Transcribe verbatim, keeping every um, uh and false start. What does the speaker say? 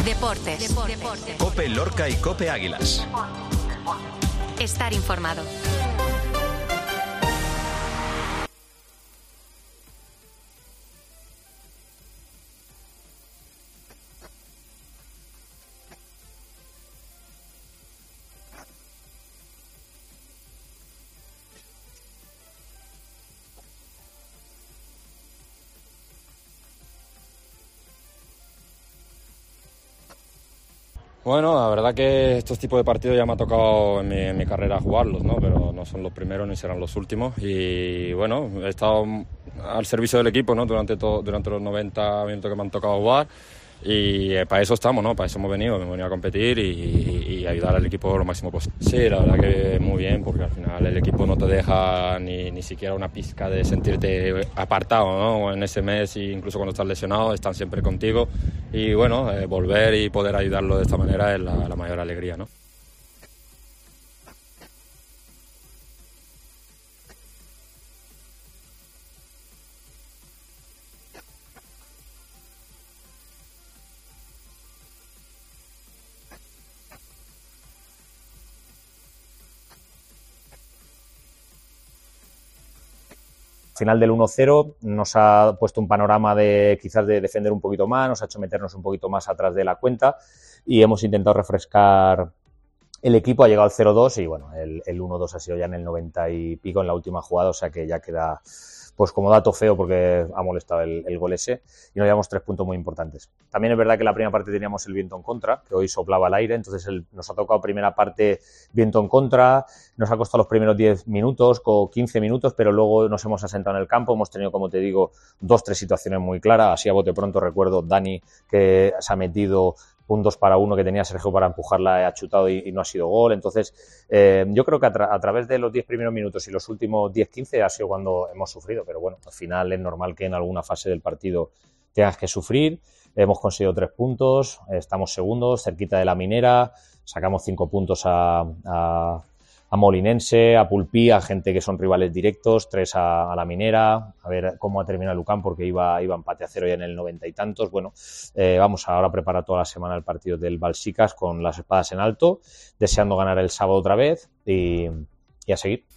Deportes. Deportes. COPE Lorca y COPE Águilas. Estar informado. Bueno, la verdad que estos tipos de partidos ya me ha tocado en mi, en mi carrera jugarlos, ¿no? Pero no son los primeros ni serán los últimos. Y bueno, he estado al servicio del equipo, ¿no? Durante, todo, durante los noventa minutos que me han tocado jugar. Y eh, para eso estamos, ¿no? Para eso hemos venido, hemos venido a competir y, y, y ayudar al equipo lo máximo posible. Sí, la verdad que muy bien, porque al final el equipo no te deja ni, ni siquiera una pizca de sentirte apartado, ¿no? En ese mes, incluso cuando estás lesionado, están siempre contigo. Y bueno, eh, volver y poder ayudarlo de esta manera es la, la mayor alegría, ¿no? Final del uno cero nos ha puesto un panorama de quizás de defender un poquito más, nos ha hecho meternos un poquito más atrás de la cuenta y hemos intentado refrescar el equipo, ha llegado al cero dos y bueno, el, el uno dos ha sido ya en el noventa y pico en la última jugada, o sea que ya queda pues como dato feo porque ha molestado el, el gol ese y nos llevamos tres puntos muy importantes. También es verdad que en la primera parte teníamos el viento en contra, que hoy soplaba el aire, entonces el, nos ha tocado primera parte viento en contra, nos ha costado los primeros diez minutos o quince minutos, pero luego nos hemos asentado en el campo, hemos tenido, como te digo, dos, tres situaciones muy claras, así a bote pronto recuerdo Dani que se ha metido puntos para uno que tenía Sergio para empujarla, ha chutado y, y no ha sido gol. Entonces, eh, yo creo que a, tra- a través de los diez primeros minutos y los últimos diez quince ha sido cuando hemos sufrido, pero bueno, al final es normal que en alguna fase del partido tengas que sufrir. Hemos conseguido tres puntos, estamos segundos, cerquita de la Minera, sacamos cinco puntos a, a, a Molinense, a Pulpí, a gente que son rivales directos, tres a, a la Minera, a ver cómo ha terminado Lucán porque iba, iba empate a cero ya en el noventa y tantos. Bueno, eh, vamos ahora a preparar toda la semana el partido del Balsicas con las espadas en alto, deseando ganar el sábado otra vez y, y a seguir.